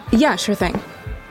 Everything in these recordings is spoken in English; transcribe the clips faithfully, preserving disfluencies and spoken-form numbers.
Yeah, sure thing.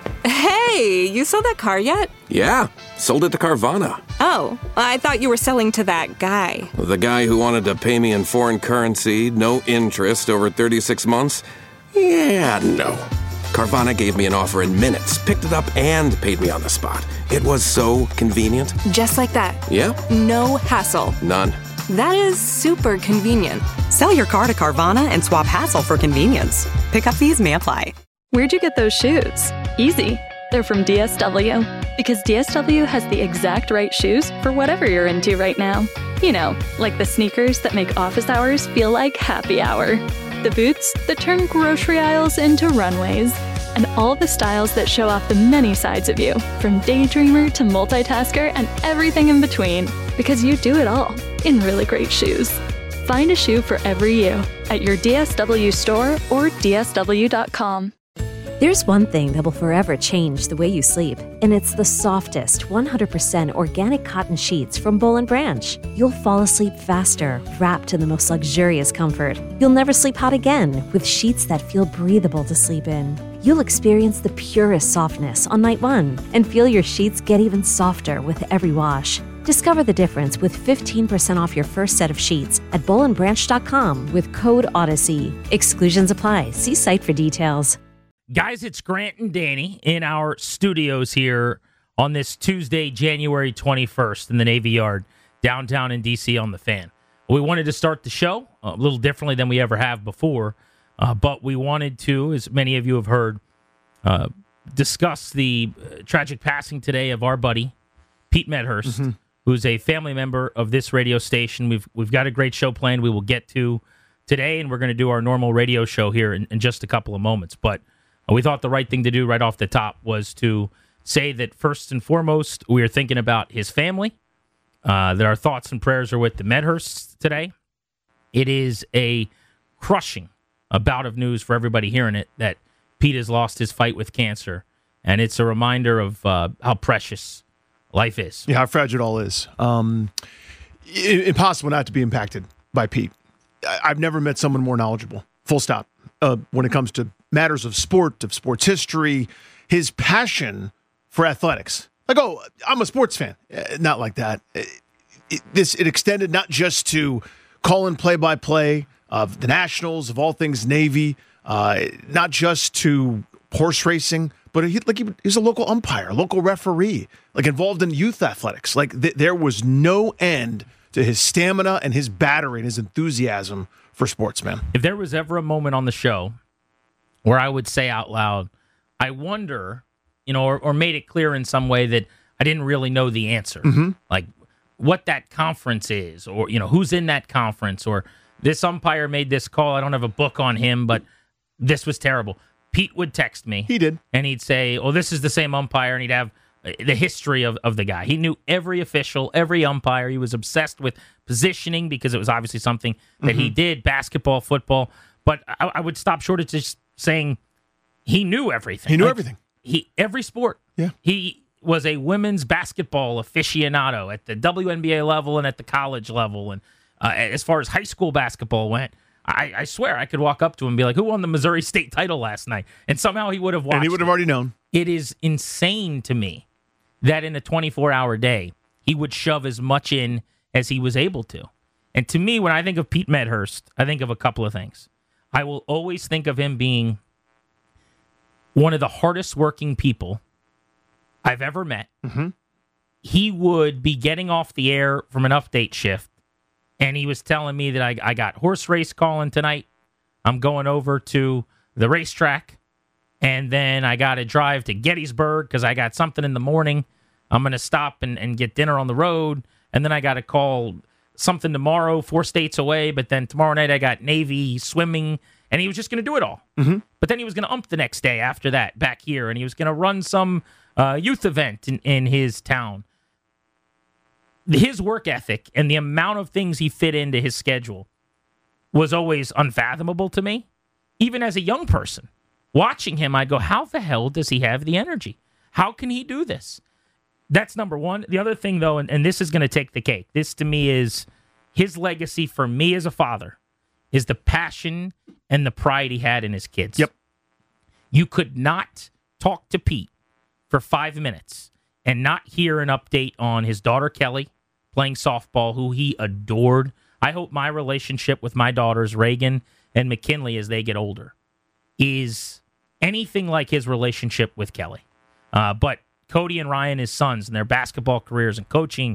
Hey, you sold that car yet? Yeah, sold it to Carvana. Oh, I thought you were selling to that guy. The guy who wanted to pay me in foreign currency, no interest, over thirty-six months? Yeah, no. Carvana gave me an offer in minutes, picked it up, and paid me on the spot. It was so convenient. Just like that. Yep. No hassle. None. That is super convenient. Sell your car to Carvana and swap hassle for convenience. Pickup fees may apply. Where'd you get those shoes? Easy. They're from D S W. Because D S W has the exact right shoes for whatever you're into right now. You know, like the sneakers that make office hours feel like happy hour. The boots that turn grocery aisles into runways. And all the styles that show off the many sides of you, from daydreamer to multitasker and everything in between. Because you do it all in really great shoes. Find a shoe for every you at your D S W store or D S W dot com. There's one thing that will forever change the way you sleep, and it's the softest, one hundred percent organic cotton sheets from Boll and Branch. You'll fall asleep faster, wrapped in the most luxurious comfort. You'll never sleep hot again with sheets that feel breathable to sleep in. You'll experience the purest softness on night one and feel your sheets get even softer with every wash. Discover the difference with fifteen percent off your first set of sheets at boll and branch dot com with code Odyssey. Exclusions apply. See site for details. Guys, it's Grant and Danny in our studios here on this Tuesday, January twenty-first in the Navy Yard, downtown in D C on the Fan. We wanted to start the show a little differently than we ever have before, uh, but we wanted to, as many of you have heard, uh, discuss the uh, tragic passing today of our buddy, Pete Medhurst, mm-hmm. who's a family member of this radio station. We've we've got a great show planned we will get to today, and we're going to do our normal radio show here in, in just a couple of moments, but we thought the right thing to do right off the top was to say that first and foremost, we are thinking about his family, uh, that our thoughts and prayers are with the Medhursts today. It is a crushing a bout of news for everybody hearing it that Pete has lost his fight with cancer, and it's a reminder of uh, how precious life is. Yeah, how fragile it all is. Um, impossible not to be impacted by Pete. I've never met someone more knowledgeable, full stop, uh, when it comes to matters of sport, of sports history, his passion for athletics. Like, oh, I'm a sports fan. Uh, not like that. It, it, this it extended not just to calling play-by-play of the Nationals, of all things Navy, uh, not just to horse racing, but he, like he, he's a local umpire, local referee, like involved in youth athletics. Like th- there was no end to his stamina and his battery and his enthusiasm for sports, man. If there was ever a moment on the show where I would say out loud, I wonder, you know, or, or made it clear in some way that I didn't really know the answer. Mm-hmm. Like what that conference is, or, you know, who's in that conference, or this umpire made this call. I don't have a book on him, but this was terrible. Pete would text me. He did. And he'd say, oh, this is the same umpire, and he'd have the history of, of the guy. He knew every official, every umpire. He was obsessed with positioning because it was obviously something that mm-hmm. he did, basketball, football. But I, I would stop short of just saying he knew everything. He knew like, everything. He every sport. Yeah. He was a women's basketball aficionado at the W N B A level and at the college level. And uh, as far as high school basketball went, I, I swear I could walk up to him and be like, who won the Missouri State title last night? And somehow he would have watched. And he would have it. already known. It is insane to me that in a twenty-four hour day, he would shove as much in as he was able to. And to me, when I think of Pete Medhurst, I think of a couple of things. I will always think of him being one of the hardest working people I've ever met. Mm-hmm. He would be getting off the air from an update shift, and he was telling me that I, I got horse race calling tonight. I'm going over to the racetrack, and then I got to drive to Gettysburg because I got something in the morning. I'm going to stop and, and get dinner on the road, and then I got to call something tomorrow, four states away, but then tomorrow night I got Navy swimming, and he was just going to do it all. Mm-hmm. But then he was going to ump the next day after that back here, and he was going to run some uh, youth event in, in his town. His work ethic and the amount of things he fit into his schedule was always unfathomable to me, even as a young person. Watching him, I'd go, how the hell does he have the energy? How can he do this? That's number one. The other thing, though, and, and this is going to take the cake. This, to me, is his legacy for me as a father, is the passion and the pride he had in his kids. Yep. You could not talk to Pete for five minutes and not hear an update on his daughter, Kelly, playing softball, who he adored. I hope my relationship with my daughters, Reagan and McKinley, as they get older, is anything like his relationship with Kelly. Uh, but Cody and Ryan, his sons, and their basketball careers and coaching,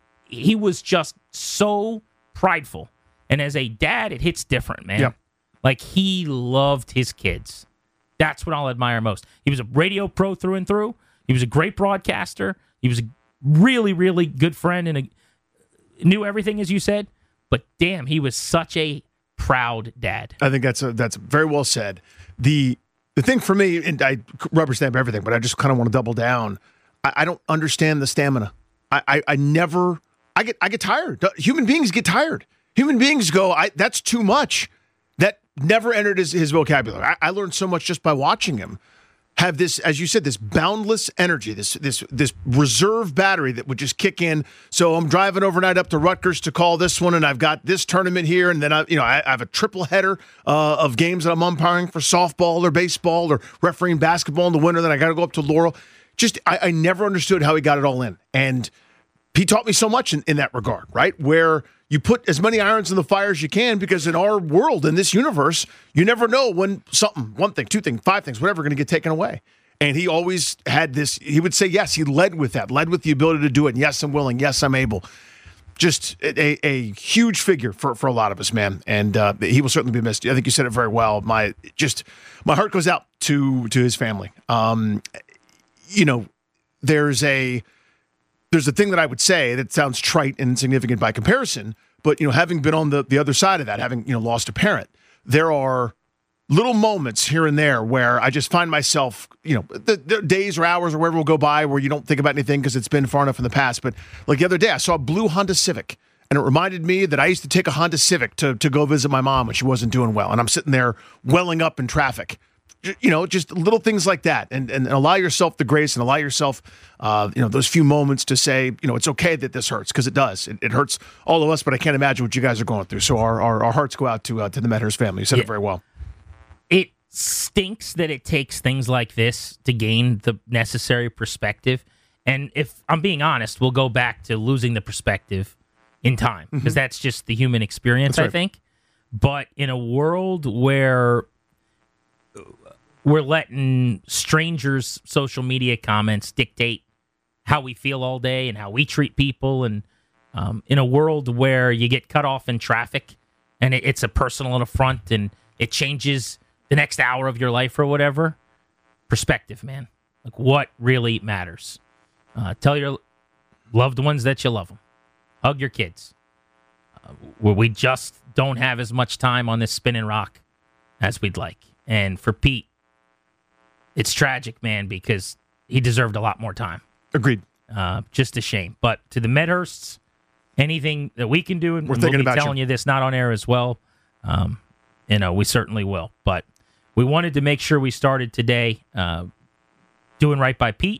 he was just so prideful. And as a dad, it hits different, man. Yep. Like, he loved his kids. That's what I'll admire most. He was a radio pro through and through. He was a great broadcaster. He was a really, really good friend and a, knew everything, as you said. But damn, he was such a proud dad. I think that's a, that's very well said. The the thing for me, and I rubber stamp everything, but I just kind of want to double down. I, I don't understand the stamina. I, I I never. I get I get tired. Human beings get tired. Human beings go, I, that's too much. That never entered his, his vocabulary. I, I learned so much just by watching him have this, as you said, this boundless energy, this this this reserve battery that would just kick in. So I'm driving overnight up to Rutgers to call this one, and I've got this tournament here, and then I, you know, I, I have a triple header uh, of games that I'm umpiring for softball or baseball or refereeing basketball in the winter. Then I got to go up to Laurel. Just I, I never understood how he got it all in, and he taught me so much in, in that regard, right? Where you put as many irons in the fire as you can, because in our world, in this universe, you never know when something, one thing, two things, five things, whatever, going to get taken away. And he always had this, he would say, yes, he led with that, led with the ability to do it. And yes, I'm willing. Yes, I'm able. Just a, a huge figure for, for a lot of us, man. And uh, he will certainly be missed. I think you said it very well. My just my heart goes out to to his family. Um, you know, there's a there's a thing that I would say that sounds trite and insignificant by comparison, but, you know, having been on the, the other side of that, having, you know, lost a parent, there are little moments here and there where I just find myself, you know, the, the days or hours or wherever will go by where you don't think about anything because it's been far enough in the past. But like the other day, I saw a blue Honda Civic, and it reminded me that I used to take a Honda Civic to, to go visit my mom when she wasn't doing well. And I'm sitting there welling up in traffic. You know, just little things like that, and and allow yourself the grace and allow yourself, uh, you know, those few moments to say, you know, it's okay that this hurts, because it does. It, it hurts all of us, but I can't imagine what you guys are going through. So our our, our hearts go out to uh, to the Medhurst family. You said Yeah. it very well. It stinks that it takes things like this to gain the necessary perspective. And if I'm being honest, we'll go back to losing the perspective in time, because mm-hmm. that's just the human experience, That's right. I think. But in a world where we're letting strangers' social media comments dictate how we feel all day and how we treat people, and um, in a world where you get cut off in traffic and it, it's a personal affront and it changes the next hour of your life or whatever, perspective, man. Like, what really matters? Uh, tell your loved ones that you love them. Hug your kids. Uh, where we just don't have as much time on this spinning rock as we'd like. And for Pete, it's tragic, man, because he deserved a lot more time. Agreed. Uh, just a shame. But to the Medhursts, anything that we can do, and We're we'll thinking be about telling you. you this not on air as well, um, you know, we certainly will. But we wanted to make sure we started today uh, doing right by Pete.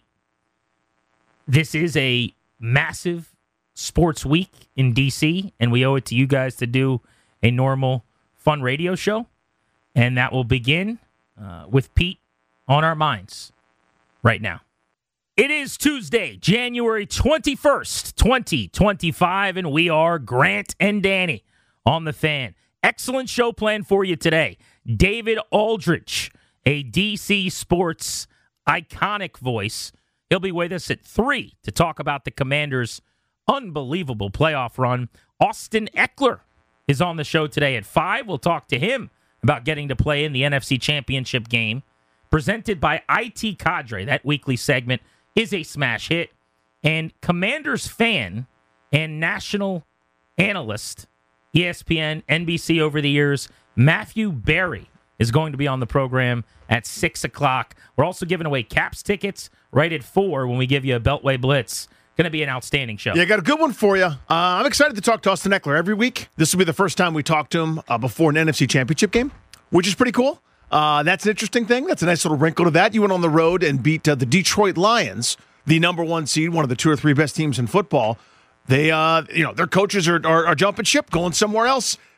This is a massive sports week in D C, and we owe it to you guys to do a normal, fun radio show. And that will begin uh, with Pete on our minds right now. It is Tuesday, January twenty-first, twenty twenty-five, and we are Grant and Danny on the Fan. Excellent show planned for you today. David Aldrich, a D C sports iconic voice. He'll be with us at three to talk about the Commanders' unbelievable playoff run. Austin Eckler is on the show today at five. We'll talk to him about getting to play in the N F C Championship game. Presented by I T Cadre. That weekly segment is a smash hit. And Commanders fan and national analyst, E S P N, N B C over the years, Matthew Berry is going to be on the program at six o'clock. We're also giving away Caps tickets right at four when we give you a Beltway Blitz. Going to be an outstanding show. Yeah, I got a good one for you. Uh, I'm excited to talk to Austin Eckler every week. This will be the first time we talk to him uh, before an N F C Championship game, which is pretty cool. Uh, that's an interesting thing. That's a nice little wrinkle to that. You went on the road and beat uh, the Detroit Lions, the number one seed, one of the two or three best teams in football. They, uh, you know, their coaches are, are, are jumping ship, going somewhere else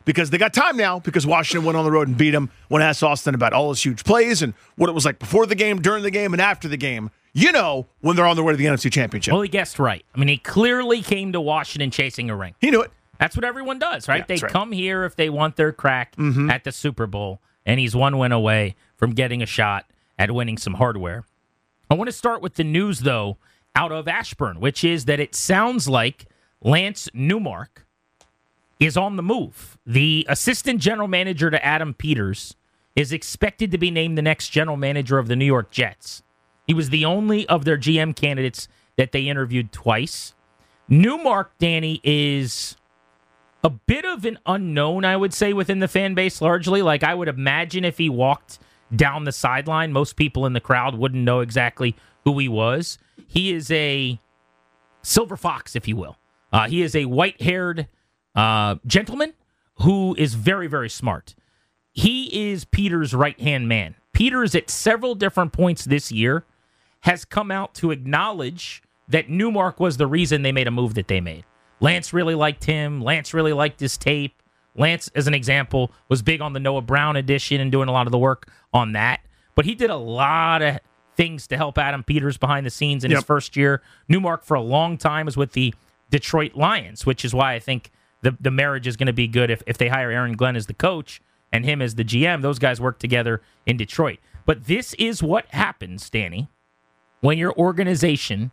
because they got time now because Washington went on the road and beat them. When I asked Austin about all his huge plays and what it was like before the game, during the game, and after the game, you know when they're on their way to the N F C Championship. Well, he guessed right. I mean, he clearly came to Washington chasing a ring. He knew it. That's what everyone does, right? Yeah, they right. come here if they want their crack mm-hmm. at the Super Bowl, and he's one win away from getting a shot at winning some hardware. I want to start with the news, though, out of Ashburn, which is that it sounds like Lance Newmark is on the move. The assistant general manager to Adam Peters is expected to be named the next general manager of the New York Jets. He was the only of their G M candidates that they interviewed twice. Newmark, Danny, is a bit of an unknown, I would say, within the fan base largely. Like, I would imagine if he walked down the sideline, most people in the crowd wouldn't know exactly who he was. He is a silver fox, if you will. Uh, he is a white-haired uh, gentleman who is very, very smart. He is Peters' right-hand man. Peters, at several different points this year, has come out to acknowledge that Newmark was the reason they made a move that they made. Lance really liked him. Lance really liked his tape. Lance, as an example, was big on the Noah Brown edition and doing a lot of the work on that. But he did a lot of things to help Adam Peters behind the scenes in yep. his first year. Newmark, for a long time, was with the Detroit Lions, which is why I think the, the marriage is going to be good if, if they hire Aaron Glenn as the coach and him as the G M. Those guys work together in Detroit. But this is what happens, Danny, when your organization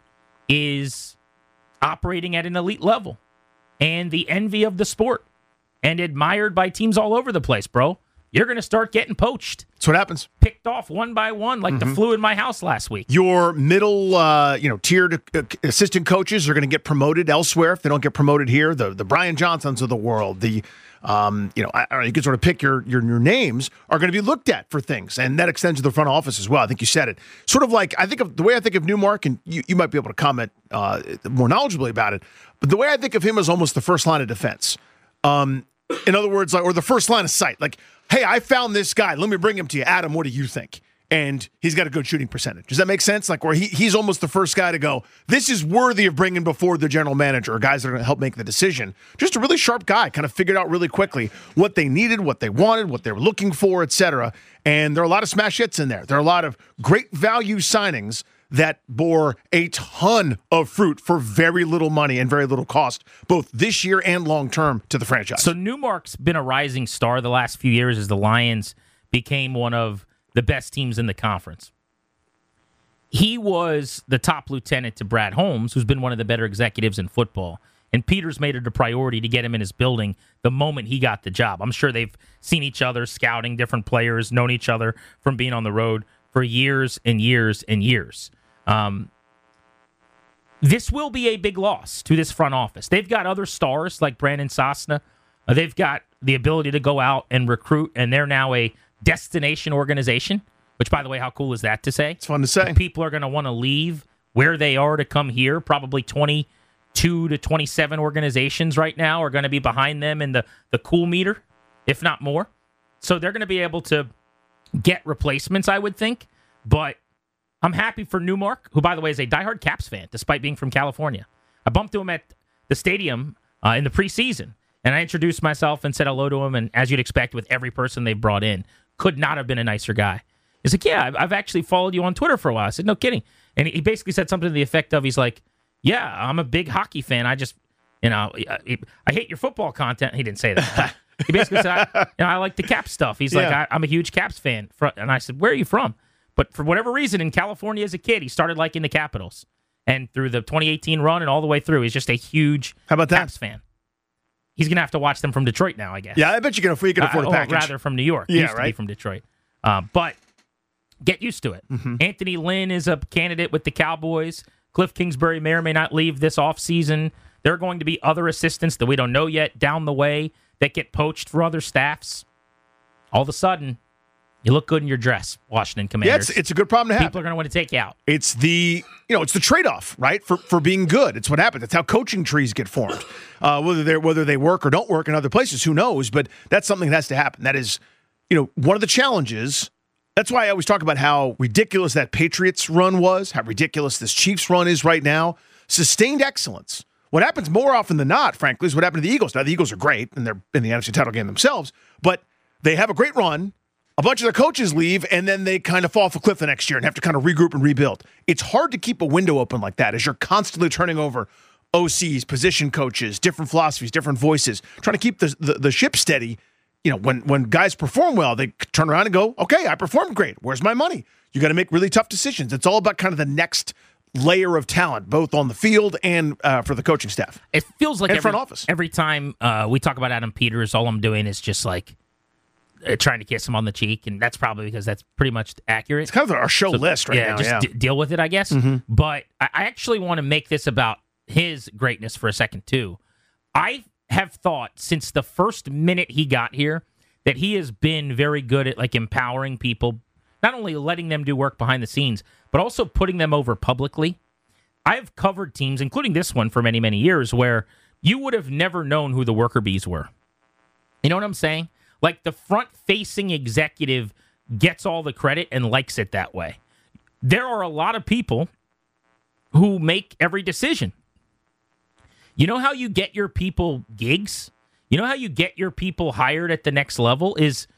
is operating at an elite level and the envy of the sport and admired by teams all over the place, bro. You're going to start getting poached. That's what happens. Picked off one by one like mm-hmm. the flu in my house last week. Your middle, uh, you know, tiered uh, assistant coaches are going to get promoted elsewhere if they don't get promoted here. The the Brian Johnsons of the world, the um, you know, I, I don't know, you can sort of pick your, your your names are going to be looked at for things, and that extends to the front office as well. I think you said it. Sort of like I think of the way I think of Newmark, and you, you might be able to comment uh, more knowledgeably about it. But the way I think of him is almost the first line of defense. Um, in other words, like, or the first line of sight, like. Hey, I found this guy. Let me bring him to you. Adam, what do you think? And he's got a good shooting percentage. Does that make sense? Like, where he, he's almost the first guy to go, this is worthy of bringing before the general manager or guys that are going to help make the decision. Just a really sharp guy, kind of figured out really quickly what they needed, what they wanted, what they were looking for, et cetera. And there are a lot of smash hits in there. There are a lot of great value signings that bore a ton of fruit for very little money and very little cost, both this year and long-term to the franchise. So Newmark's been a rising star the last few years as the Lions became one of the best teams in the conference. He was the top lieutenant to Brad Holmes, who's been one of the better executives in football. And Peters made it a priority to get him in his building the moment he got the job. I'm sure they've seen each other, scouting different players, known each other from being on the road for years and years and years. Um, this will be a big loss to this front office. They've got other stars like Brandon Sosna. Uh, they've got the ability to go out and recruit, and they're now a destination organization, which, by the way, how cool is that to say? It's fun to say. People are going to want to leave where they are to come here. Probably twenty-two to twenty-seven organizations right now are going to be behind them in the, the cool meter, if not more. So they're going to be able to get replacements, I would think, but I'm happy for Newmark, who, by the way, is a diehard Caps fan, despite being from California. I bumped into him at the stadium uh, in the preseason, and I introduced myself and said hello to him, and as you'd expect with every person they've brought in, could not have been a nicer guy. He's like, yeah, I've, I've actually followed you on Twitter for a while. I said, no kidding. And he basically said something to the effect of, he's like, yeah, I'm a big hockey fan. I just, you know, I, I hate your football content. He didn't say that. He basically said, I, you know, I like the Caps stuff. He's yeah. like, I, I'm a huge Caps fan. And I said, where are you from? But for whatever reason, in California as a kid, he started liking the Capitals. And through the twenty eighteen run and all the way through, he's just a huge How about that? Caps fan. He's going to have to watch them from Detroit now, I guess. Yeah, I bet you can, you can afford uh, a package. Or rather, from New York. He Yeah, used to right? be from Detroit. Uh, but get used to it. Mm-hmm. Anthony Lynn is a candidate with the Cowboys. Cliff Kingsbury may or may not leave this offseason. There are going to be other assistants that we don't know yet down the way that get poached for other staffs. All of a sudden, you look good in your dress, Washington Commanders. Yeah, it's, it's a good problem to have. People are going to want to take you out. It's the you know it's the trade-off, right? For for being good, it's what happens. That's how coaching trees get formed. Uh, whether they whether they work or don't work in other places, who knows? But that's something that has to happen. That is, you know, one of the challenges. That's why I always talk about how ridiculous that Patriots run was, how ridiculous this Chiefs run is right now. Sustained excellence What happens more often than not, frankly, is what happened to the Eagles. Now, the Eagles are great, and they're in the N F C title game themselves, but they have a great run. A bunch of their coaches leave, and then they kind of fall off a cliff the next year and have to kind of regroup and rebuild. It's hard to keep a window open like that as you're constantly turning over O Cs, position coaches, different philosophies, different voices, trying to keep the, the, the ship steady. You know, when, when guys perform well, they turn around and go, okay, I performed great. Where's my money? You got to make really tough decisions. It's all about kind of the next layer of talent, both on the field and uh, for the coaching staff. It feels like and every, front office. every time uh, we talk about Adam Peters, all I'm doing is just like, Uh, trying to kiss him on the cheek, and that's probably because that's pretty much accurate. It's kind of our show so, list right yeah, now. Just yeah, d- deal with it, I guess. Mm-hmm. But I, I actually want to make this about his greatness for a second, too. I have thought since the first minute he got here that he has been very good at like empowering people, not only letting them do work behind the scenes, but also putting them over publicly. I've covered teams, including this one, for many, many years, where you would have never known who the worker bees were. You know what I'm saying? Like the front-facing executive gets all the credit and likes it that way. There are a lot of people who make every decision. You know how you get your people gigs? You know how you get your people hired at the next level is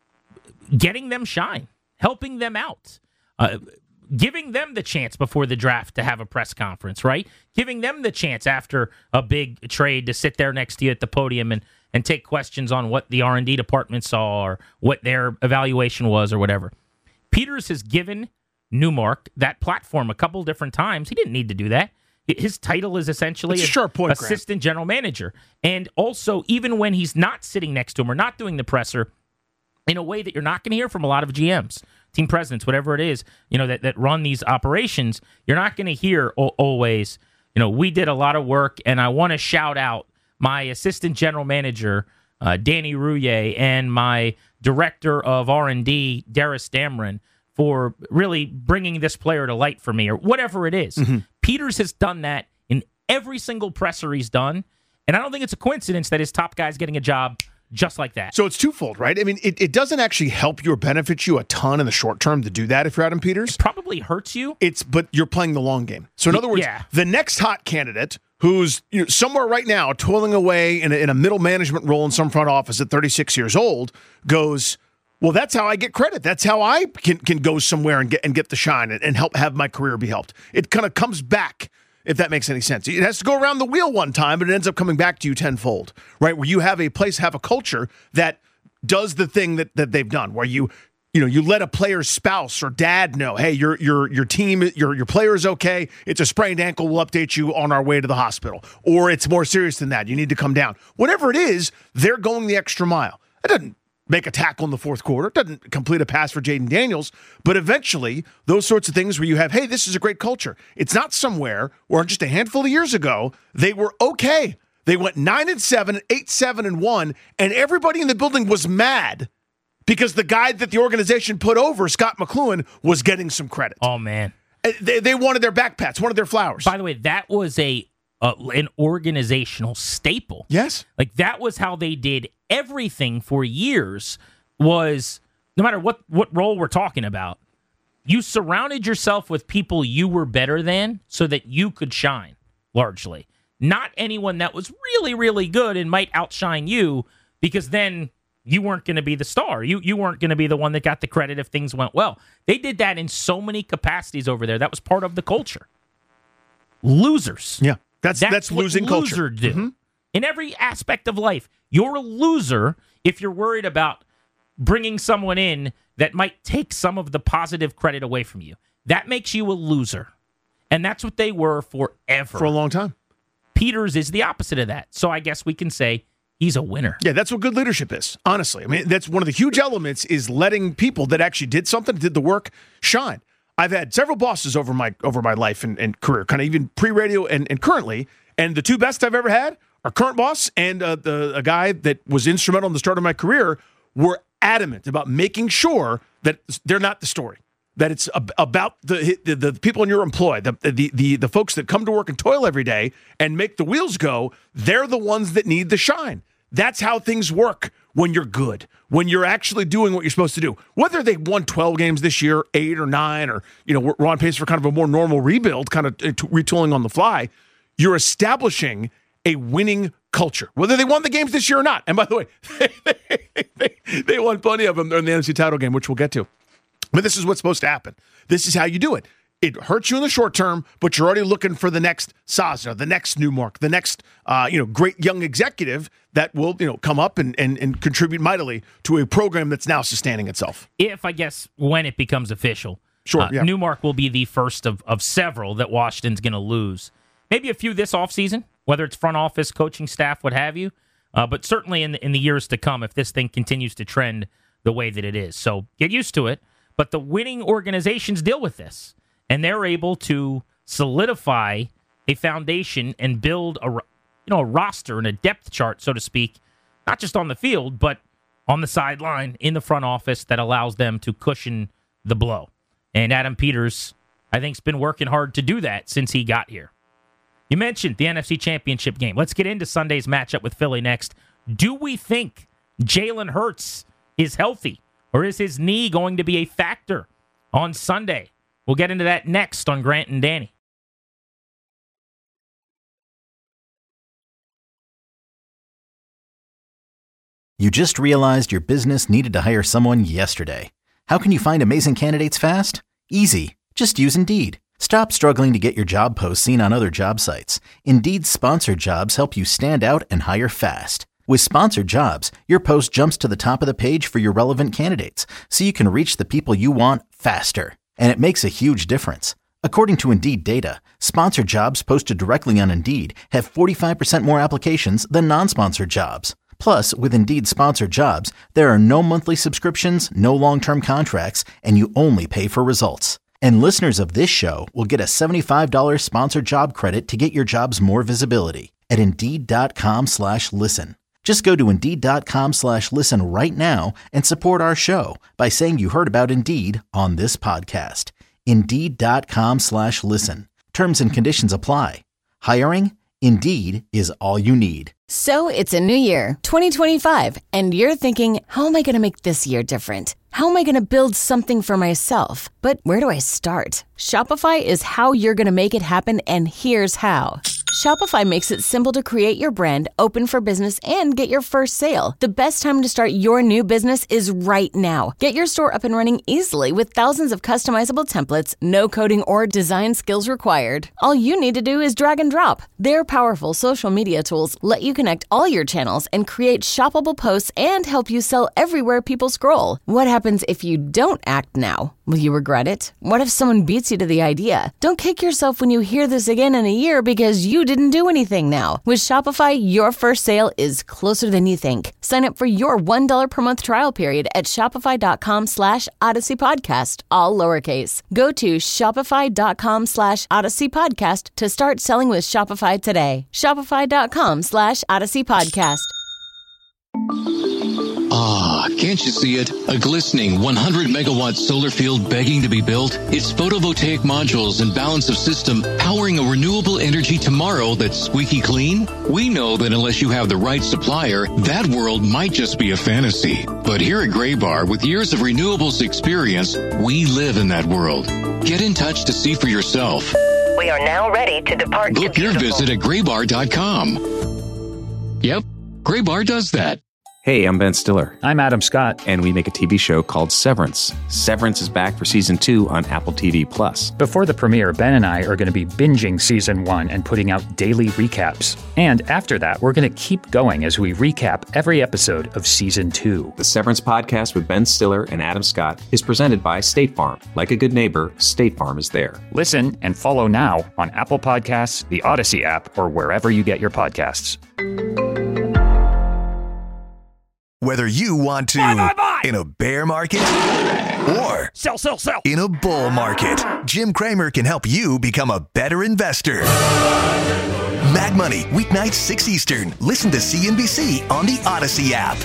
getting them shine, helping them out, uh, giving them the chance before the draft to have a press conference, right? Giving them the chance after a big trade to sit there next to you at the podium and and take questions on what the R and D department saw or what their evaluation was or whatever. Peters has given Newmark that platform a couple different times. He didn't need to do that. His title is essentially a sharp point, assistant Grant. General manager. And also, even when he's not sitting next to him or not doing the presser, in a way that you're not going to hear from a lot of G Ms, team presidents, whatever it is, you know, that, that run these operations, you're not going to hear o- always, you know, we did a lot of work, and I want to shout out my assistant general manager, uh, Danny Rouillet, and my director of R and D, Darius Dameron, for really bringing this player to light for me, or whatever it is. Mm-hmm. Peters has done that in every single presser he's done, and I don't think it's a coincidence that his top guy's getting a job just like that. So it's twofold, right? I mean, it, it doesn't actually help you or benefit you a ton in the short term to do that if you're Adam Peters. It probably hurts you. It's, but you're playing the long game. So in other words, yeah. the next hot candidate who's you know, somewhere right now toiling away in a, in a middle management role in some front office at thirty-six years old goes, well, that's how I get credit. That's how I can can go somewhere and get and get the shine and, and help have my career be helped. It kind of comes back, if that makes any sense. It has to go around the wheel one time, but it ends up coming back to you tenfold, right? Where you have a place, have a culture that does the thing that, that they've done, where you you know, you let a player's spouse or dad know, hey, your your your team, your your player is okay. It's a sprained ankle. We'll update you on our way to the hospital. Or it's more serious than that. You need to come down. Whatever it is, they're going the extra mile. It doesn't make a tackle in the fourth quarter. It doesn't complete a pass for Jaden Daniels. But eventually, those sorts of things where you have, hey, this is a great culture. It's not somewhere where just a handful of years ago, they were okay. They went nine and seven, eight, seven, and one, and everybody in the building was mad because the guy that the organization put over, Scott McCloughan, was getting some credit. Oh, man. They, they wanted their back pats, wanted their flowers. By the way, that was a uh, an organizational staple. Yes. Like, that was how they did everything for years, was no matter what, what role we're talking about, you surrounded yourself with people you were better than so that you could shine, largely. Not anyone that was really, really good and might outshine you, because then you weren't going to be the star. You you weren't going to be the one that got the credit if things went well. They did that in so many capacities over there. That was part of the culture. Losers. Yeah, that's that's, that's losing what culture. Losers do. Mm-hmm. In every aspect of life, you're a loser if you're worried about bringing someone in that might take some of the positive credit away from you. That makes you a loser. And that's what they were forever. For a long time. Peters is the opposite of that. So I guess we can say he's a winner. Yeah, that's what good leadership is, honestly. I mean, that's one of the huge elements is letting people that actually did something, did the work, shine. I've had several bosses over my over my life and, and career, kind of even pre-radio and, and currently, and the two best I've ever had, our current boss and uh, the a guy that was instrumental in the start of my career, were adamant about making sure that they're not the story. That it's about the, the the people in your employ, the, the the the folks that come to work and toil every day and make the wheels go. They're the ones that need the shine. That's how things work when you're good, when you're actually doing what you're supposed to do. Whether they won twelve games this year, eight or nine, or you know we're on pace for kind of a more normal rebuild, kind of retooling on the fly. you're establishing a winning culture, whether they won the games this year or not. And by the way, they, they, they won plenty of them in the N F C title game, which we'll get to. But this is what's supposed to happen. This is how you do it. It hurts you in the short term, but you're already looking for the next Sazna, the next Newmark, the next uh, you know great young executive that will you know come up and, and, and contribute mightily to a program that's now sustaining itself. If, I guess, when it becomes official, sure, uh, yeah. Newmark will be the first of, of several that Washington's going to lose. Maybe a few this offseason, whether it's front office, coaching staff, what have you. Uh, but certainly in the, in the years to come, if this thing continues to trend the way that it is. So get used to it. But the winning organizations deal with this, and they're able to solidify a foundation and build a, you know, a roster and a depth chart, so to speak, not just on the field, but on the sideline in the front office that allows them to cushion the blow. And Adam Peters, I think, has been working hard to do that since he got here. You mentioned the N F C Championship game. Let's get into Sunday's matchup with Philly next. Do we think Jalen Hurts is healthy, or is his knee going to be a factor on Sunday? We'll get into that next on Grant and Danny. You just realized your business needed to hire someone yesterday. How can you find amazing candidates fast? Easy. Just use Indeed. Stop struggling to get your job posts seen on other job sites. Indeed's sponsored jobs help you stand out and hire fast. With sponsored jobs, your post jumps to the top of the page for your relevant candidates, so you can reach the people you want faster. And it makes a huge difference. According to Indeed data, sponsored jobs posted directly on Indeed have forty-five percent more applications than non-sponsored jobs. Plus, with Indeed sponsored jobs, there are no monthly subscriptions, no long-term contracts, and you only pay for results. And listeners of this show will get a seventy-five dollars sponsored job credit to get your jobs more visibility at Indeed.com slash listen. Just go to Indeed.com slash listen right now and support our show by saying you heard about Indeed on this podcast. Indeed.com slash listen. Terms and conditions apply. Hiring? Indeed is all you need. So it's a new year, twenty twenty-five, and you're thinking, how am I going to make this year different? How am I going to build something for myself? But where do I start? Shopify is how you're going to make it happen, and here's how. Shopify makes it simple to create your brand, open for business, and get your first sale. The best time to start your new business is right now. Get your store up and running easily with thousands of customizable templates, no coding or design skills required. All you need to do is drag and drop. Their powerful social media tools let you connect all your channels and create shoppable posts and help you sell everywhere people scroll. What happens if you don't act now? Will you regret it? What if someone beats you to the idea? Don't kick yourself when you hear this again in a year because you didn't do anything now. With Shopify, your first sale is closer than you think. Sign up for your one dollar per month trial period at shopify.com slash Odyssey Podcast, all lowercase. Go to shopify.com slash Odyssey Podcast to start selling with Shopify today. Shopify.com slash Odyssey Podcast. Ah, can't you see it? A glistening one hundred megawatt solar field begging to be built? It's photovoltaic modules and balance of system powering a renewable energy tomorrow that's squeaky clean? We know that unless you have the right supplier, that world might just be a fantasy. But here at Graybar, with years of renewables experience, we live in that world. Get in touch to see for yourself. We are now ready to depart. Book your visit at graybar dot com. Yep, Graybar does that. Hey, I'm Ben Stiller. I'm Adam Scott. And we make a T V show called Severance. Severance is back for season two on Apple T V Plus. Before the premiere, Ben and I are going to be binging season one and putting out daily recaps. And after that, we're going to keep going as we recap every episode of season two. The Severance podcast with Ben Stiller and Adam Scott is presented by State Farm. Like a good neighbor, State Farm is there. Listen and follow now on Apple Podcasts, the Odyssey app, or wherever you get your podcasts. Whether you want to buy, buy, buy. in a bear market or sell, sell, sell in a bull market, Jim Cramer can help you become a better investor. Mad Money, weeknights six Eastern. Listen to C N B C on the Odyssey app.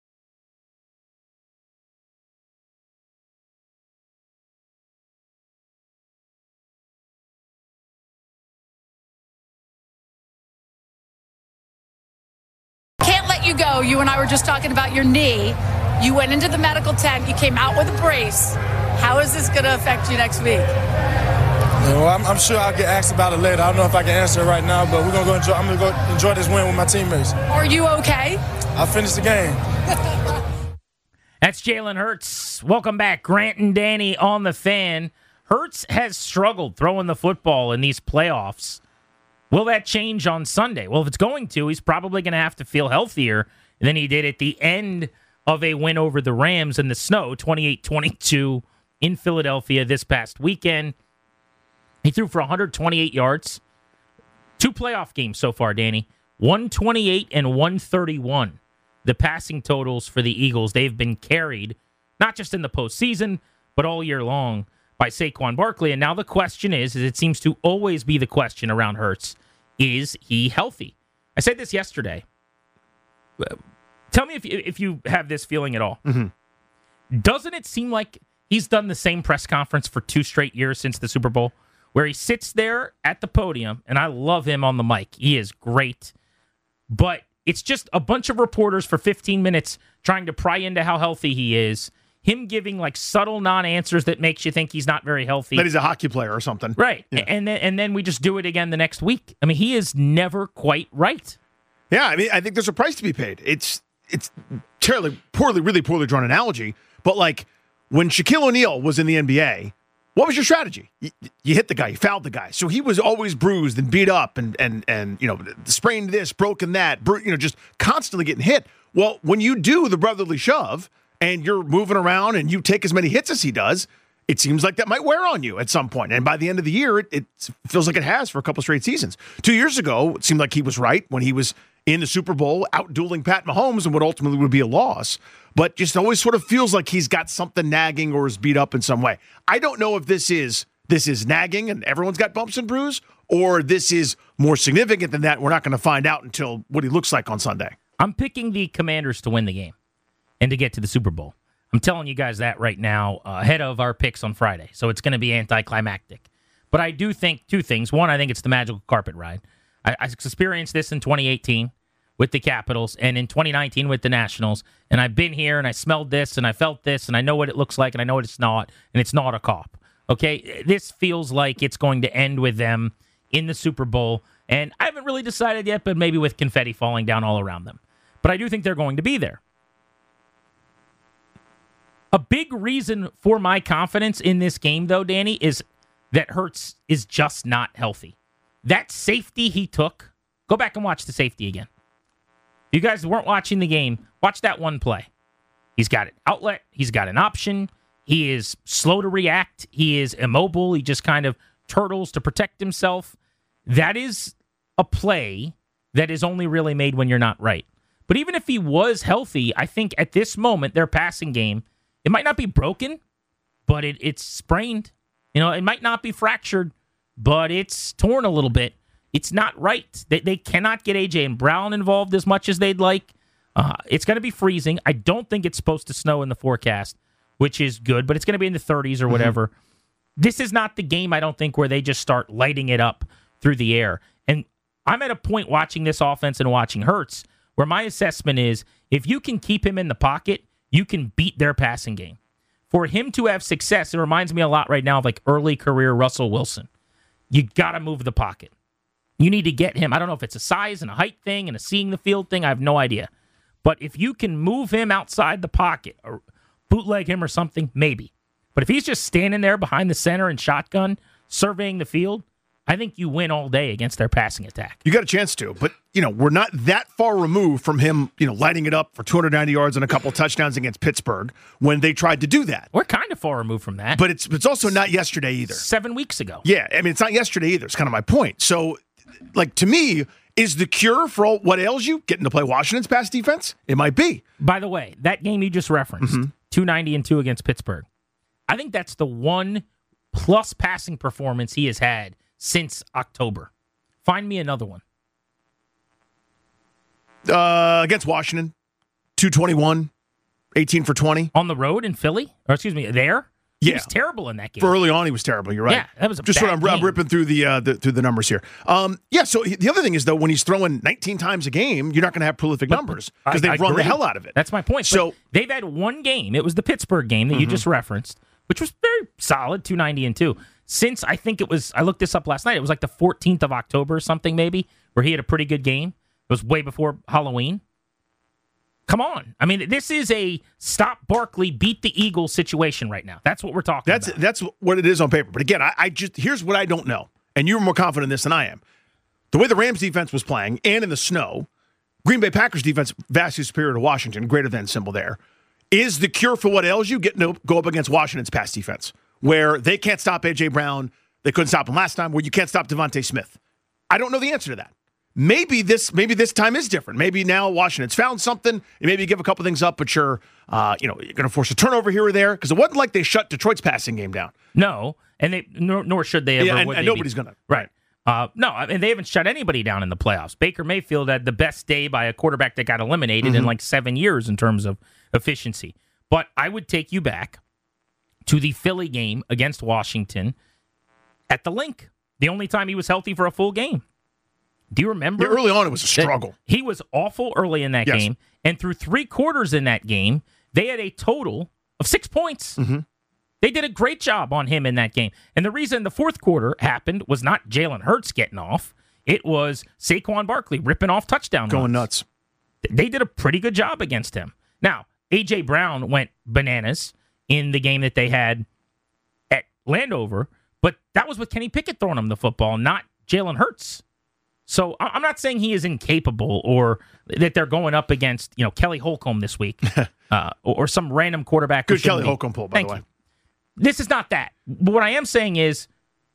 You go. You and I were just talking about your knee. You went into the medical tent. You came out with a brace. How is this going to affect you next week? Yeah, well, I'm, I'm sure I'll get asked about it later. I don't know if I can answer it right now, but we're gonna go enjoy. I'm gonna go enjoy this win with my teammates. Are you okay? I finished the game. That's Jalen Hurts. Welcome back, Grant and Danny on the Fan. Hurts has struggled throwing the football in these playoffs. Will that change on Sunday? Well, if it's going to, he's probably going to have to feel healthier than he did at the end of a win over the Rams in the snow, twenty-eight twenty-two in Philadelphia this past weekend. He threw for one hundred twenty-eight yards. Two playoff games so far, Danny. one twenty-eight and one thirty-one. The passing totals for the Eagles. They've been carried, not just in the postseason, but all year long by Saquon Barkley. And now the question is, is it seems to always be the question around Hurts, is he healthy? I said this yesterday. Tell me if you, if you have this feeling at all. Mm-hmm. Doesn't it seem like he's done the same press conference for two straight years since the Super Bowl, where he sits there at the podium, and I love him on the mic. He is great. But it's just a bunch of reporters for fifteen minutes trying to pry into how healthy he is. Him giving like subtle non-answers that makes you think he's not very healthy. That he's a hockey player or something. Right. Yeah. And then and then we just do it again the next week. I mean, he is never quite right. Yeah, I mean, I think there's a price to be paid. It's it's terribly, poorly, really poorly drawn analogy. But like when Shaquille O'Neal was in the N B A, what was your strategy? You, you hit the guy, you fouled the guy. So he was always bruised and beat up and and and you know, sprained this, broken that, bru- you know, just constantly getting hit. Well, when you do the brotherly shove and you're moving around and you take as many hits as he does, it seems like that might wear on you at some point. And by the end of the year, it, it feels like it has for a couple straight seasons. Two years ago, it seemed like he was right when he was in the Super Bowl out-dueling Pat Mahomes and what ultimately would be a loss. But just always sort of feels like he's got something nagging or is beat up in some way. I don't know if this is this is nagging and everyone's got bumps and bruises, or this is more significant than that. We're not going to find out until what he looks like on Sunday. I'm picking the Commanders to win the game and to get to the Super Bowl. I'm telling you guys that right now, uh, ahead of our picks on Friday. So it's going to be anticlimactic. But I do think two things. One, I think it's the magical carpet ride. I, I experienced this in twenty eighteen with the Capitals and in twenty nineteen with the Nationals. And I've been here and I smelled this and I felt this and I know what it looks like and I know what it's not. And it's not a cop. Okay? This feels like it's going to end with them in the Super Bowl. And I haven't really decided yet, but maybe with confetti falling down all around them. But I do think they're going to be there. A big reason for my confidence in this game, though, Danny, is that Hurts is just not healthy. That safety he took, go back and watch the safety again. If you guys weren't watching the game, watch that one play. He's got an outlet. He's got an option. He is slow to react. He is immobile. He just kind of turtles to protect himself. That is a play that is only really made when you're not right. But even if he was healthy, I think at this moment, their passing game, it might not be broken, but it, it's sprained. You know, it might not be fractured, but it's torn a little bit. It's not right. They, they cannot get A J and Brown involved as much as they'd like. Uh, it's going to be freezing. I don't think it's supposed to snow in the forecast, which is good, but it's going to be in the thirties or whatever. Mm-hmm. This is not the game, I don't think, where they just start lighting it up through the air. And I'm at a point watching this offense and watching Hurts where my assessment is if you can keep him in the pocket, you can beat their passing game. For him to have success, it reminds me a lot right now of like early career Russell Wilson. You got to move the pocket. You need to get him. I don't know if it's a size and a height thing and a seeing the field thing. I have no idea. But if you can move him outside the pocket or bootleg him or something, maybe. But if he's just standing there behind the center and shotgun, surveying the field, I think you win all day against their passing attack. You got a chance to, but, you know, we're not that far removed from him, you know, lighting it up for two hundred ninety yards and a couple touchdowns against Pittsburgh when they tried to do that. We're kind of far removed from that. But it's it's also not yesterday either. Seven weeks ago. Yeah, I mean, it's not yesterday either. It's kind of my point. So, like, to me, is the cure for all, what ails you getting to play Washington's pass defense? It might be. By the way, that game you just referenced, mm-hmm. two ninety and two against Pittsburgh, I think that's the one plus passing performance he has had since October. Find me another one. Uh, against Washington, two twenty-one, eighteen for twenty. On the road in Philly? Or excuse me, there? He yeah. was terrible in that game. For early on, he was terrible. You're right. Yeah, that was a Just bad what I'm, I'm game. ripping through the, uh, the through the numbers here. Um, yeah, so he, the other thing is, though, when he's throwing nineteen times a game, you're not going to have prolific But- numbers but because I- they've I run the agree. hell out of it. That's my point. So But they've had one game. It was the Pittsburgh game that you Mhm. just referenced, which was very solid, two ninety and two. since I think it was, I looked this up last night, it was like the fourteenth of October or something maybe, where he had a pretty good game. It was way before Halloween. Come on. I mean, this is a stop Barkley, beat the Eagles situation right now. That's what we're talking that's, about. That's what it is on paper. But again, I, I just here's what I don't know. And you're more confident in this than I am. The way the Rams defense was playing and in the snow, Green Bay Packers defense vastly superior to Washington, greater than symbol there, is the cure for what ails you getting to go up against Washington's pass defense, where they can't stop A J. Brown. They couldn't stop him last time, where you can't stop Devontae Smith. I don't know the answer to that. Maybe this maybe this time is different. Maybe now Washington's found something. You maybe give a couple things up, but you're, uh, you know, you're going to force a turnover here or there, because it wasn't like they shut Detroit's passing game down. No, and they nor, nor should they ever. Yeah, and, would and they nobody's be. going to. Right. Uh, no, I mean, they haven't shut anybody down in the playoffs. Baker Mayfield had the best day by a quarterback that got eliminated Mm-hmm. in like seven years in terms of efficiency. But I would take you back to the Philly game against Washington at the Link, the only time he was healthy for a full game. Do you remember? Yeah, early on, it was a struggle. He was awful early in that yes. game, and through three quarters in that game, they had a total of six points. Mm-hmm. They did a great job on him in that game. And the reason the fourth quarter happened was not Jalen Hurts getting off. It was Saquon Barkley ripping off touchdown Going runs. nuts. They did a pretty good job against him. Now, A J. Brown went bananas in the game that they had at Landover, but that was with Kenny Pickett throwing him the football, not Jalen Hurts. So I'm not saying he is incapable or that they're going up against, you know, Kelly Holcomb this week uh, or, or some random quarterback. Good Kelly Holcomb pull, by Thank the way. You. This is not that. But what I am saying is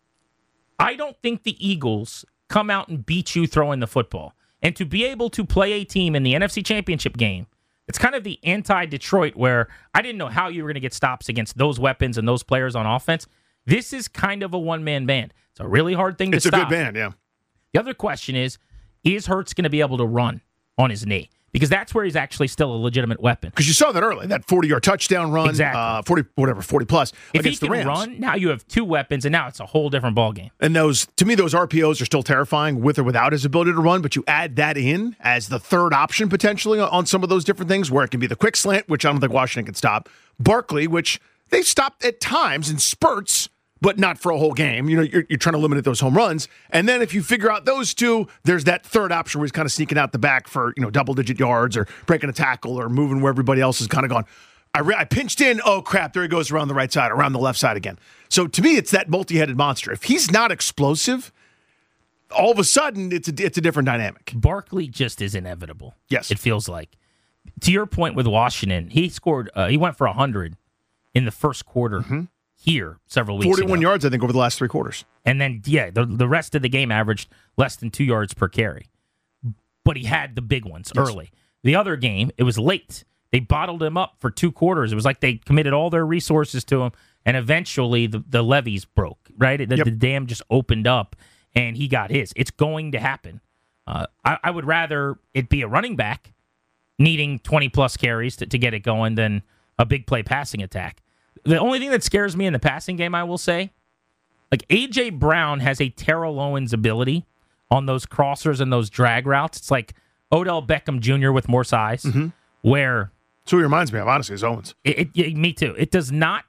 I don't think the Eagles come out and beat you throwing the football. And to be able to play a team in the N F C Championship game, it's kind of the anti-Detroit where I didn't know how you were going to get stops against those weapons and those players on offense. This is kind of a one-man band. It's a really hard thing to it's stop. It's a good band, yeah. The other question is, is Hurts going to be able to run on his knee? Because that's where he's actually still a legitimate weapon. Because you saw that early, that forty-yard touchdown run, exactly. uh, forty, whatever, forty plus if against he can the Rams. run, now you have two weapons, and now it's a whole different ballgame. And those, to me, those R P Os are still terrifying with or without his ability to run. But you add that in as the third option potentially on some of those different things, where it can be the quick slant, which I don't think Washington can stop. Barkley, which they've stopped at times in spurts, but not for a whole game. You know, you're, you're trying to limit those home runs. And then if you figure out those two, there's that third option where he's kind of sneaking out the back for, you know, double-digit yards or breaking a tackle or moving where everybody else is kind of gone. I, re- I pinched in, oh, crap, there he goes around the right side, around the left side again. So to me, it's that multi-headed monster. If he's not explosive, all of a sudden, it's a, it's a different dynamic. Barkley just is inevitable. Yes. It feels like. To your point with Washington, he scored, uh, he went for one hundred in the first quarter. Mm-hmm. Here several weeks forty-one ago. yards, I think, over the last three quarters. And then, yeah, the, the rest of the game averaged less than two yards per carry. But he had the big ones yes. early. The other game, it was late. They bottled him up for two quarters. It was like they committed all their resources to him, and eventually the, the levees broke, right? The, yep. the dam just opened up, and he got his. It's going to happen. Uh, I, I would rather it be a running back needing twenty-plus carries to, to get it going than a big play passing attack. The only thing that scares me in the passing game, I will say, like A J. Brown has a Terrell Owens ability on those crossers and those drag routes. It's like Odell Beckham Junior with more size, mm-hmm. where... So he reminds me of, honestly, is Owens. It, it, it, me too. It does not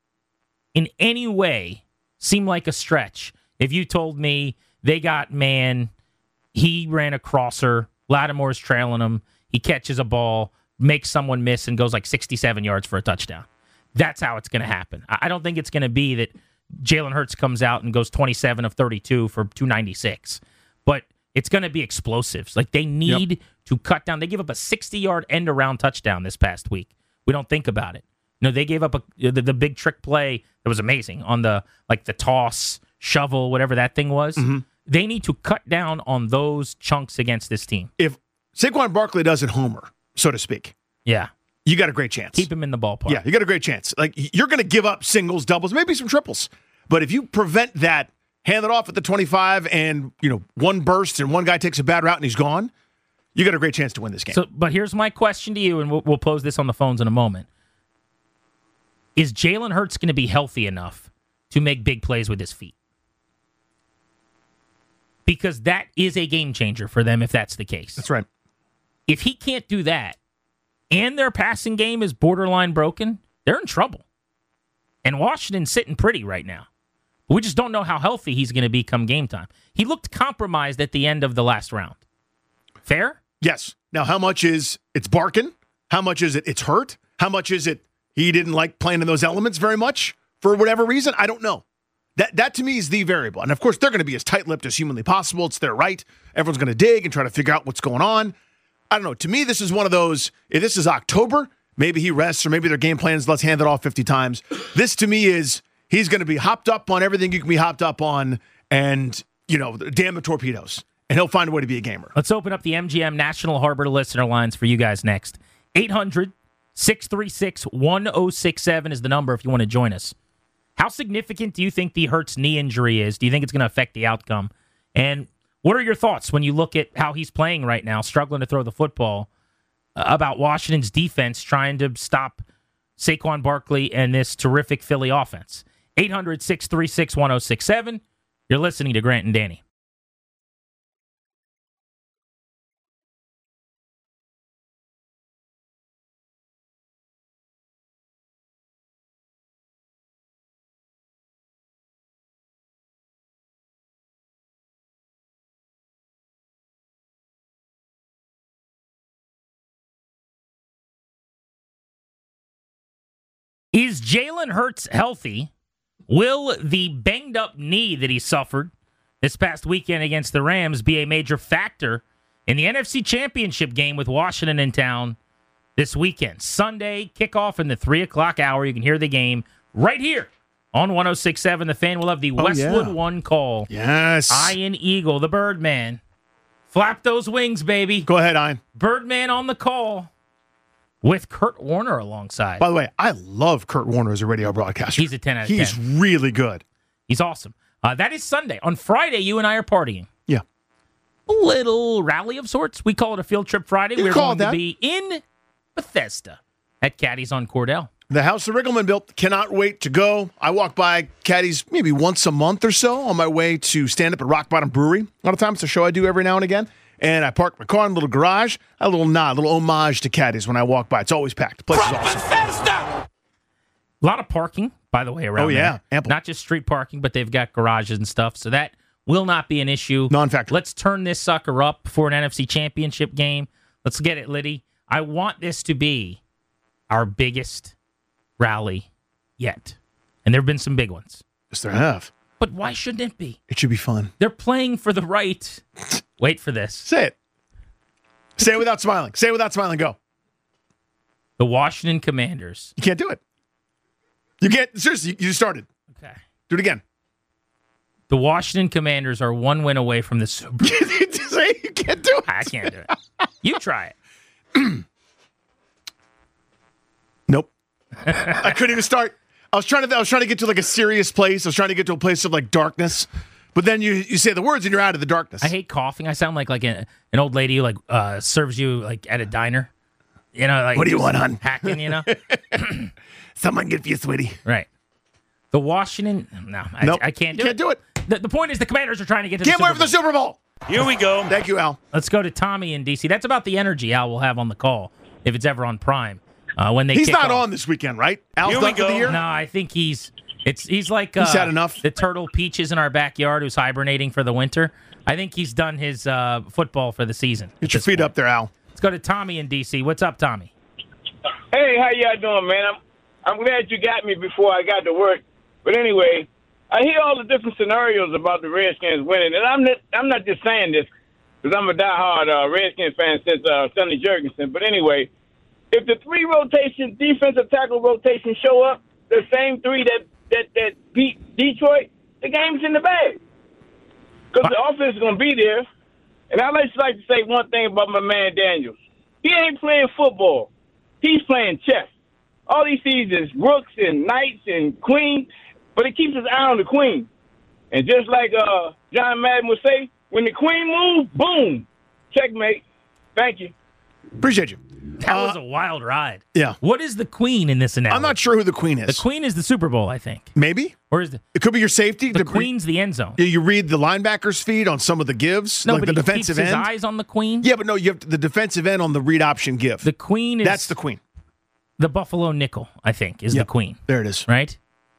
in any way seem like a stretch. If you told me they got man, he ran a crosser, Lattimore's trailing him, he catches a ball, makes someone miss, and goes like sixty-seven yards for a touchdown. That's how it's going to happen. I don't think it's going to be that Jalen Hurts comes out and goes twenty-seven of thirty-two for two ninety-six. But it's going to be explosives. Like, they need yep. to cut down. They gave up a sixty-yard end-around touchdown this past week. We don't think about it. You know, they gave up a, the, the big trick play that was amazing on the, like, the toss, shovel, whatever that thing was. Mm-hmm. They need to cut down on those chunks against this team. If Saquon Barkley doesn't homer, so to speak. Yeah. You got a great chance. Keep him in the ballpark. Yeah, you got a great chance. Like, you're going to give up singles, doubles, maybe some triples. But if you prevent that, hand it off at the twenty-five, and, you know, one burst and one guy takes a bad route and he's gone, you got a great chance to win this game. So, but here's my question to you, and we'll, we'll pose this on the phones in a moment. Is Jalen Hurts going to be healthy enough to make big plays with his feet? Because that is a game changer for them if that's the case. That's right. If he can't do that, and their passing game is borderline broken, they're in trouble. And Washington's sitting pretty right now. We just don't know how healthy he's going to be come game time. He looked compromised at the end of the last round. Fair? Yes. Now, how much is it's barking? How much is it it's hurt? How much is it he didn't like playing in those elements very much for whatever reason? I don't know. That, that to me, is the variable. And, of course, they're going to be as tight-lipped as humanly possible. It's their right. Everyone's going to dig and try to figure out what's going on. I don't know. To me, this is one of those, if this is October, maybe he rests or maybe their game plan is let's hand it off fifty times. This, to me, is he's going to be hopped up on everything you can be hopped up on and, you know, damn the torpedoes. And he'll find a way to be a gamer. Let's open up the M G M National Harbor listener lines for you guys next. eight hundred, six three six, one oh six seven is the number if you want to join us. How significant do you think the Hurts knee injury is? Do you think it's going to affect the outcome? And what are your thoughts when you look at how he's playing right now, struggling to throw the football, uh, about Washington's defense trying to stop Saquon Barkley and this terrific Philly offense? eight hundred, six three six, one oh six seven. You're listening to Grant and Danny. Is Jalen Hurts healthy? Will the banged-up knee that he suffered this past weekend against the Rams be a major factor in the N F C Championship game with Washington in town this weekend? Sunday, kickoff in the three o'clock hour. You can hear the game right here on one oh six point seven. The Fan will have the Oh, Westwood yeah. One call. Yes. Ian Eagle, the Birdman. Flap those wings, baby. Go ahead, Ian. Birdman on the call. With Kurt Warner alongside. By the way, I love Kurt Warner as a radio broadcaster. He's a ten out of ten. He's really good. He's awesome. Uh, that is Sunday. On Friday, you and I are partying. Yeah. A little rally of sorts. We call it a field trip Friday. You We're call going it to that. be in Bethesda at Caddy's on Cordell. The house that Riggleman built, cannot wait to go. I walk by Caddy's maybe once a month or so on my way to stand up at Rock Bottom Brewery. A lot of times it's a show I do every now and again. And I park my car in a little garage, a little nod, a little homage to Caddy's when I walk by. It's always packed. The place is awesome. A lot of parking, by the way, around Oh, yeah. there. Ample. Not just street parking, but they've got garages and stuff. So that will not be an issue. Non-factor. Let's turn this sucker up for an N F C Championship game. Let's get it, Liddy. I want this to be our biggest rally yet. And there have been some big ones. Yes, there have. But why shouldn't it be? It should be fun. They're playing for the right. Wait for this. Say it. Say it without smiling. Say it without smiling. Go. The Washington Commanders. You can't do it. You can't. Seriously, you started. Okay. Do it again. The Washington Commanders are one win away from the Super Bowl. Say you can't do it. I can't do it. You try it. Nope. I couldn't even start. I was trying to. I was trying to get to like a serious place. I was trying to get to a place of like darkness. But then you, you say the words and you're out of the darkness. I hate coughing. I sound like like a, an old lady who like uh, serves you like at a diner. You know, like What do you want, hon? Hacking, you know. Someone get you, sweetie. Right. The Washington. No, I, Nope. I can't do Can't it. do it. The, the point is the Commanders are trying to get to Can't the wait Super for the Super Bowl. Here we go. Thank you, Al. Let's go to Tommy in D C. That's about the energy Al will have on the call if it's ever on Prime. Uh, when they He's kick not off. on this weekend, right? Al's Here we done for the go. year. No, I think he's it's he's like uh, He's had enough. the turtle Peaches in our backyard who's hibernating for the winter. I think he's done his uh, football for the season. Get at your this feet point. up there, Al. Let's go to Tommy in D C. What's up, Tommy? Hey, how y'all doing, man? I'm I'm glad you got me before I got to work. But anyway, I hear all the different scenarios about the Redskins winning, and I'm not I'm not just saying this because I'm a diehard uh, Redskins fan since uh, Sonny Jurgensen. But anyway, if the three rotation defensive tackle rotation show up, the same three that that that beat Detroit, the game's in the bag because the offense is going to be there. And I just like to say one thing about my man Daniels. He ain't playing football. He's playing chess. All he sees is rooks and knights and queens, but he keeps his eye on the queen. And just like uh, John Madden would say, when the queen moves, boom, checkmate. Thank you. Appreciate you. That was a wild ride. Yeah. What is the queen in this analogy? I'm not sure who the queen is. The queen is the Super Bowl, I think. Maybe. Or is the, It could be your safety. the queen's the end zone? You- You read the linebacker's feed on some of the gives, No, like but the he defensive keeps his end. eyes on the queen. Yeah, but no, you have the defensive end on the read option give. The queen is That's the queen. the Buffalo nickel, I think, is Yep. the queen. There it is. Right?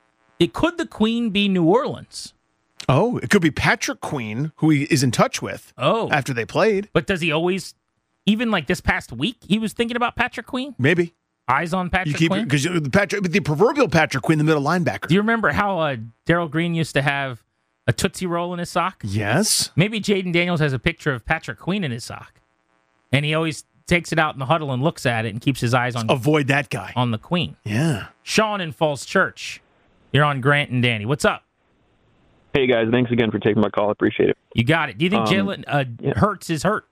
It could the Queen be New Orleans? Oh, it could be Patrick Queen, who he is in touch with. Oh, after they played. But does he always, even like this past week, he was thinking about Patrick Queen? Maybe. Eyes on Patrick you keep, Queen? Because the, Patrick, the proverbial Patrick Queen, the middle linebacker. Do you remember how uh, Darryl Green used to have a Tootsie Roll in his sock? Yes. Maybe Jaden Daniels has a picture of Patrick Queen in his sock. And he always takes it out in the huddle and looks at it and keeps his eyes on avoid that guy on the Queen. Yeah. Sean in Falls Church, you're on Grant and Danny. What's up? Hey guys, thanks again for taking my call. I appreciate it. You got it. Do you think um, Jalen uh, yeah. Hurts is hurt?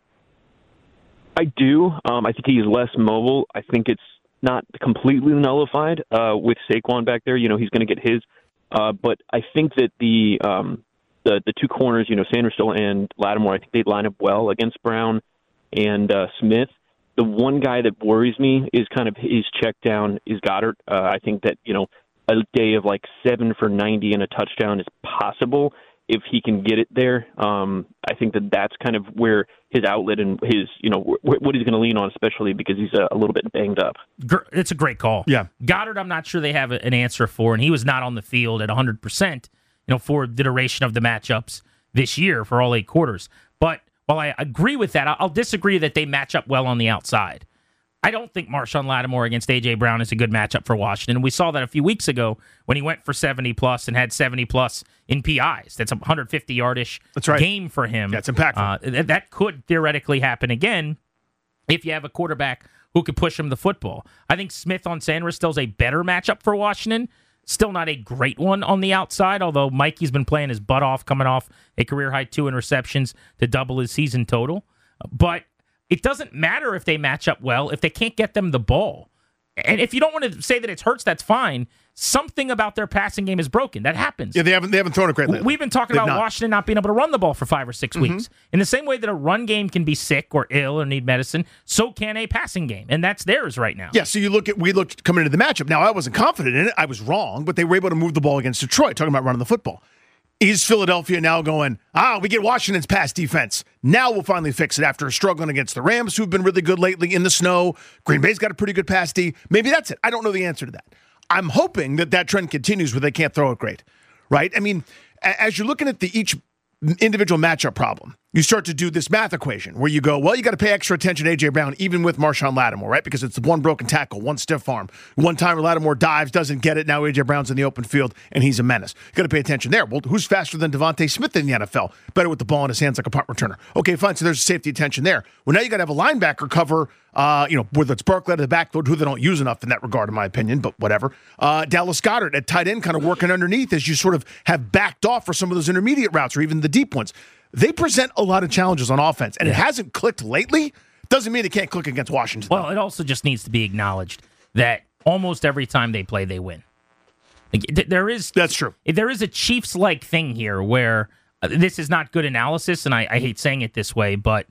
I do. Um, I think he's less mobile. I think it's not completely nullified uh, with Saquon back there. You know, he's going to get his. Uh, but I think that the um, the the two corners, you know, Sanderson and Lattimore, I think they line up well against Brown and uh, Smith. The one guy that worries me is kind of his check down is Goddard. Uh, I think that, you know, a day of like seven for ninety and a touchdown is possible if he can get it there. Um, I think that that's kind of where his outlet and his, you know, wh- what he's going to lean on, especially because he's a, a little bit banged up. It's a great call. Yeah. Goddard, I'm not sure they have an answer for, and he was not on the field at one hundred percent, you know, for the duration of the matchups this year for all eight quarters. But while I agree with that, I'll disagree that they match up well on the outside. I don't think Marshawn Lattimore against A J. Brown is a good matchup for Washington. We saw that a few weeks ago when he went for seventy plus and had seventy plus in P Is. That's a one hundred fifty yard-ish That's right. game for him. That's impactful. Uh, th- that could theoretically happen again if you have a quarterback who could push him the football. I think Smith on Sanders still is a better matchup for Washington. Still not a great one on the outside, although Mikey's been playing his butt off, coming off a career-high two interceptions to double his season total. But it doesn't matter if they match up well if they can't get them the ball. And if you don't want to say that it's Hurts, that's fine. Something about their passing game is broken. That happens. Yeah, they haven't they haven't thrown it great lately. We've been talking They've about not. Washington not being able to run the ball for five or six Mm-hmm. weeks. In the same way that a run game can be sick or ill or need medicine, so can a passing game. And that's theirs right now. Yeah, so you look at we looked coming into the matchup. Now, I wasn't confident in it. I was wrong, but they were able to move the ball against Detroit, talking about running the football. Is Philadelphia now going, ah, we get Washington's pass defense. Now we'll finally fix it after struggling against the Rams, who've been really good lately in the snow. Green Bay's got a pretty good pass D. Maybe that's it. I don't know the answer to that. I'm hoping that that trend continues where they can't throw it great, right? I mean, as you're looking at the each individual matchup problem, you start to do this math equation where you go, well, you got to pay extra attention to A J. Brown, even with Marshawn Lattimore, right? Because it's the one broken tackle, one stiff arm. One time Lattimore dives, doesn't get it. Now A J. Brown's in the open field, and he's a menace. You got to pay attention there. Well, who's faster than Devontae Smith in the N F L? Better with the ball in his hands like a punt returner. Okay, fine. So there's a safety attention there. Well, now you got to have a linebacker cover, uh, you know, whether it's Barkley out of the backfield, who they don't use enough in that regard, in my opinion, but whatever. Uh, Dallas Goedert at tight end kind of working underneath as you sort of have backed off for some of those intermediate routes or even the deep ones. They present a lot of challenges on offense, and yeah. it hasn't clicked lately. Doesn't mean it can't click against Washington. Well, though. It also just needs to be acknowledged that almost every time they play, they win. Like, there is That's true. There is a Chiefs-like thing here where uh, this is not good analysis, and I, I hate saying it this way, but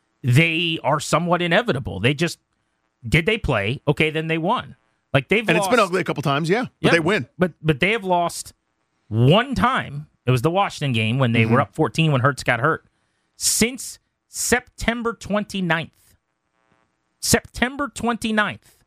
they are somewhat inevitable. They just, did they play? Okay, then they won. Like they've And lost, it's been ugly a couple times, yeah, but yeah, they win. But, but they have lost one time. It was the Washington game when they mm-hmm. were up fourteen when Hurts got hurt. Since September twenty-ninth. September twenty-ninth.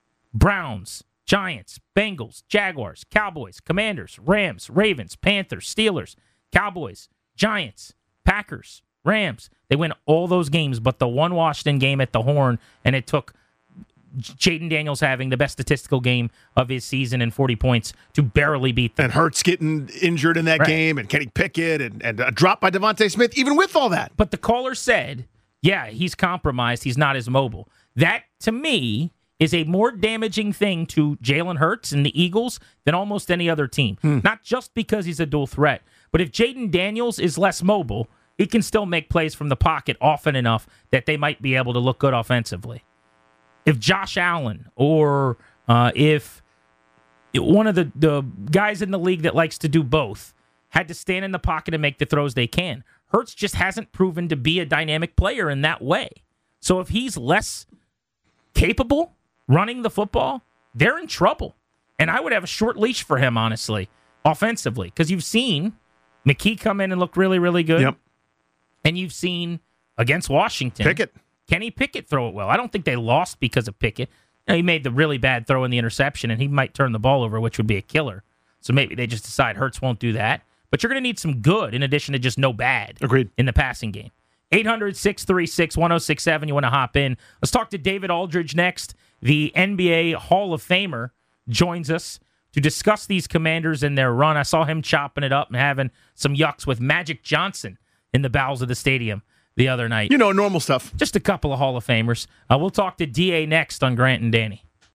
Browns, Giants, Bengals, Jaguars, Cowboys, Commanders, Rams, Ravens, Panthers, Steelers, Cowboys, Giants, Packers, Rams. They win all those games but the one Washington game at the Horn, and it took Jaden Daniels having the best statistical game of his season and forty points to barely beat them. And Hurts getting injured in that right. game, and Kenny Pickett, and, and a drop by Devontae Smith, even with all that. But the caller said, yeah, he's compromised. He's not as mobile. That, to me, is a more damaging thing to Jalen Hurts and the Eagles than almost any other team. Hmm. Not just because he's a dual threat, but if Jaden Daniels is less mobile, he can still make plays from the pocket often enough that they might be able to look good offensively. If Josh Allen or uh, if one of the, the guys in the league that likes to do both had to stand in the pocket and make the throws they can, Hurts just hasn't proven to be a dynamic player in that way. So if he's less capable running the football, they're in trouble. And I would have a short leash for him, honestly, offensively, because you've seen McKee come in and look really, really good. Yep. And you've seen against Washington. Pickett. Kenny Pickett throw it well. I don't think they lost because of Pickett. You know, he made the really bad throw in the interception, and he might turn the ball over, which would be a killer. So maybe they just decide Hurts won't do that. But you're going to need some good in addition to just no bad. Agreed. In the passing game. eight hundred, six three six, one oh six seven. You want to hop in. Let's talk to David Aldridge next. The N B A Hall of Famer joins us to discuss these Commanders and their run. I saw him chopping it up and having some yucks with Magic Johnson in the bowels of the stadium the other night. You know, normal stuff. Just a couple of Hall of Famers. Uh, we'll talk to D A next on Grant and Danny.